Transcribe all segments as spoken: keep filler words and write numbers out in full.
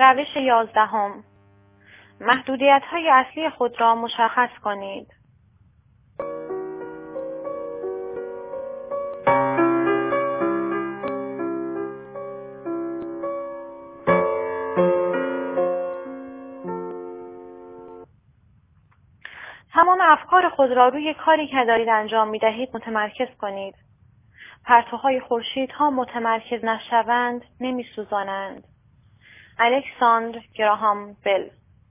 روش یازدهم. محدودیت‌های اصلی خود را مشخص کنید. تمام افکار خود را روی کاری که دارید انجام می‌دهید متمرکز کنید. پرتوهای خورشیدها متمرکز نشوند نمی‌سوزانند. الکساندر گراهام بل.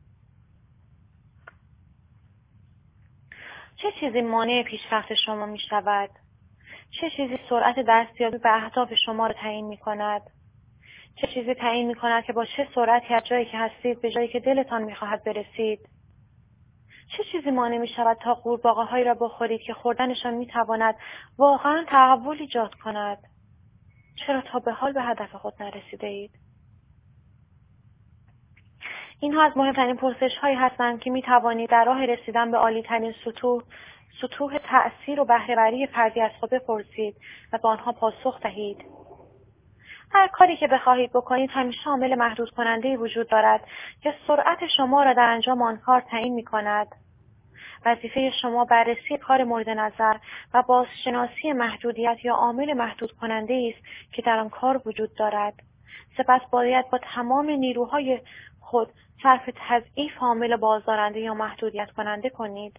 چه چیزی مانع پیشرفت شما می شود؟ چه چیزی سرعت دستیابی به اهداف شما را تعیین می کند؟ چه چیزی تعیین می کند که با چه سرعتی از جایی که هستید به جایی که دلتان می خواهد برسید؟ چه چیزی مانع می شود تا قورباغه هایی را بخورید که خوردنشان می تواند واقعا تحول ایجاد کند؟ چرا تا به حال به هدف خود نرسیده اید؟ اینها از مهمترین پرسش هایی هستند که می توانید در راه رسیدن به عالی ترین سطوح سطوح تأثیر و بهره‌وری فردی از خود بپرسید و به آنها پاسخ دهید. هر کاری که بخواهید بکنید همیشه عامل محدود کننده‌ای وجود دارد که سرعت شما را در انجام آن کار تعیین می کند. وظیفه شما بررسی کار مورد نظر و بازشناسی محدودیت یا عامل محدود کننده است که در آن کار وجود دارد. سپس باید با تمام نیروهای خود صرف تضعیف عامل بازدارنده یا محدودیت کننده کنید.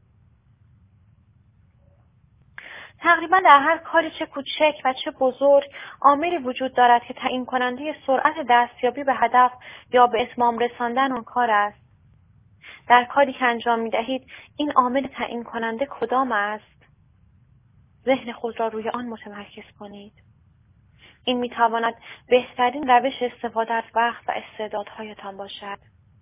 تقریبا در هر کاری چه کوچک و چه بزرگ عاملی وجود دارد که تعیین کننده سرعت دستیابی به هدف یا به اتمام رساندن آن کار است. در کاری که انجام می دهید این عامل تعیین کننده کدام است؟ ذهن خود را روی آن متمرکز کنید. این می تواند بهترین روش استفاده از وقت و استعدادهایتان باشد.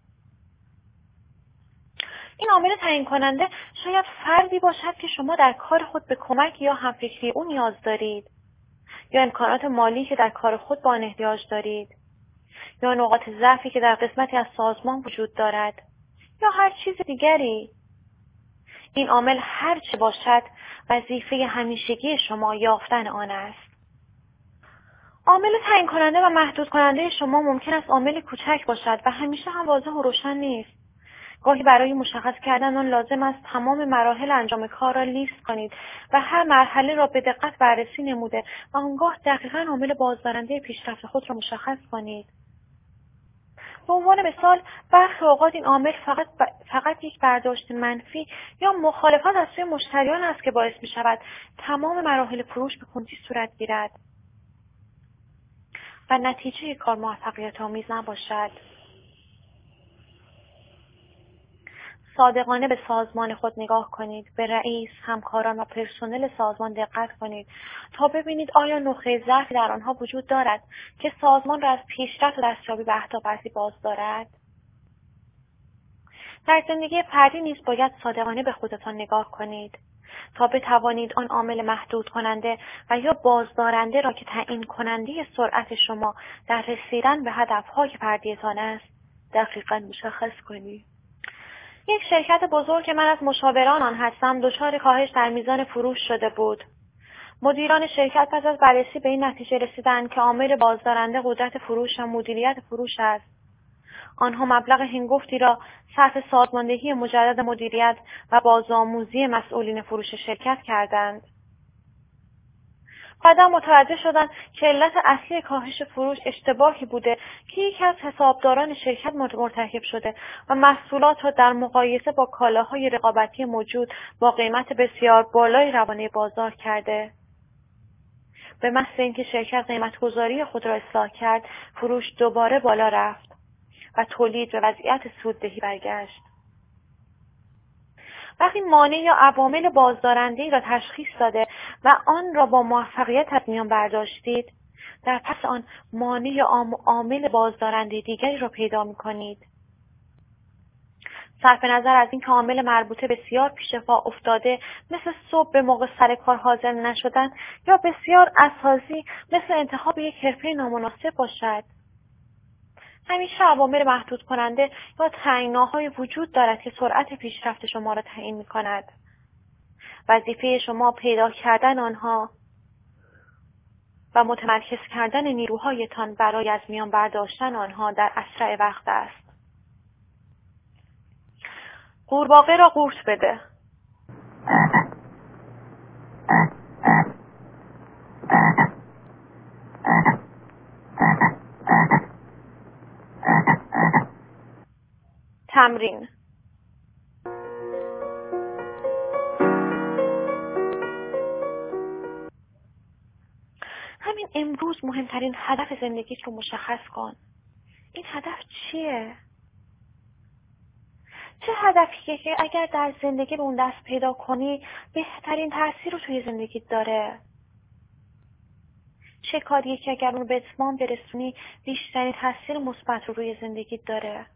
این عامل تعیین کننده شاید فردی باشد که شما در کار خود به کمک یا همفکری او نیاز دارید، یا امکانات مالی که در کار خود با آن احتیاج دارید، یا نقاط ضعفی که در قسمتی از سازمان وجود دارد، یا هر چیز دیگری. این عامل هر چه باشد وظیفه همیشگی شما یافتن آن است. عامل تعیین کننده و محدود کننده شما ممکن است عامل کوچک باشد و همیشه هم واضح و روشن نیست. گاهی برای مشخص کردن آن لازم است تمام مراحل انجام کار را لیست کنید و هر مرحله را به دقت بررسی نموده و آنگاه دقیقاً عامل بازدارنده پیشرفت خود را مشخص کنید. به عنوان مثال برخی اوقات این عامل فقط ب... فقط یک برداشت منفی یا مخالفت از سوی مشتریان است که باعث می شود تمام مراحل فروش به کندی صورت گیرد و نتیجه کار موفقیت آمیز نباشد. صادقانه به سازمان خود نگاه کنید. به رئیس، همکاران و پرسنل سازمان دقت کنید تا ببینید آیا نقطه ضعفی در آنها وجود دارد که سازمان را از پیشرفت و دستیابی به اهداف اصلی باز دارد. در زندگی فردی نیز باید صادقانه به خودتان نگاه کنید تا بتوانید آن عامل محدود کننده و یا بازدارنده را که تعیین کننده سرعت شما در رسیدن به هدفهای فردیتان است دقیقاً مشخص کنید. یک شرکت بزرگ که من از مشاوران آن هستم دچار کاهش در میزان فروش شده بود. مدیران شرکت پس از بررسی به این نتیجه رسیدند که عامل بازدارنده قدرت فروش و مدیریت فروش است. آنها مبلغ هنگفتی را صرف سازماندهی مجدد مدیریت و بازآموزی مسئولین فروش شرکت کردند. بعدا متوجه شدند که علت اصلی کاهش فروش اشتباهی بوده که یکی از حسابداران شرکت مرتکب شده و محصولات را در مقایسه با کالاهای رقابتی موجود با قیمت بسیار بالای روانه بازار کرده. به محض اینکه شرکت قیمت‌گذاری خود را اصلاح کرد، فروش دوباره بالا رفت و تولید به وضعیت سوددهی برگشت. وقتی مانع یا عوامل بازدارنده‌ای را تشخیص داده و آن را با موفقیت از میان برداشتید، در پس آن مانع یا عامل بازدارنده دیگری را پیدا می‌کنید. صرف نظر از اینکه عامل مربوطه بسیار پیش پا افتاده مثل صبح به موقع سر کار حاضر نشدن یا بسیار اساسی مثل انتخاب یک حرفه نامناسب باشد. همیشه عوامل محدود کننده یا تعیین‌ناهای وجود دارد که سرعت پیشرفت شما را تعیین می‌کند. وظیفه شما پیدا کردن آنها و متمرکز کردن نیروهایتان برای از میان برداشتن آنها در اسرع وقت است. قورباغه را قورت بده. تمرین. همین امروز مهمترین هدف زندگیت رو مشخص کن. این هدف چیه؟ چه هدفیه که اگر در زندگی به اون دست پیدا کنی بهترین تأثیر رو توی زندگیت داره؟ چه کاریه که اگر اون رو به اتمام برسونی بیشترین تأثیر مثبت رو روی زندگیت داره؟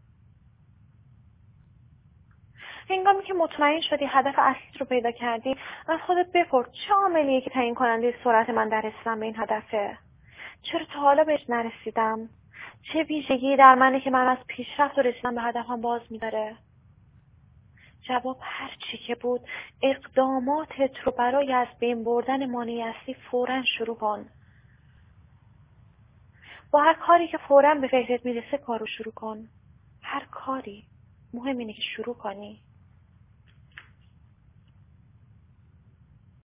هنگامی که مطمئن شدی هدف اصلی رو پیدا کردی، از خودت بپرس چه عاملیه که تعیین کننده سرعت من در رسیدن به این هدفه؟ چرا تا حالا بهش نرسیدم؟ چه ویژگی در منه که من از پیشرفت و رسیدن به هدفم باز می‌داره؟ جواب هر چی که بود، اقداماتت رو برای از بین بردن مانع اصلی فوراً شروع کن. با هر کاری که فوراً به فکرت میرسه کارو شروع کن. هر کاری. مهم اینه که شروع کنی.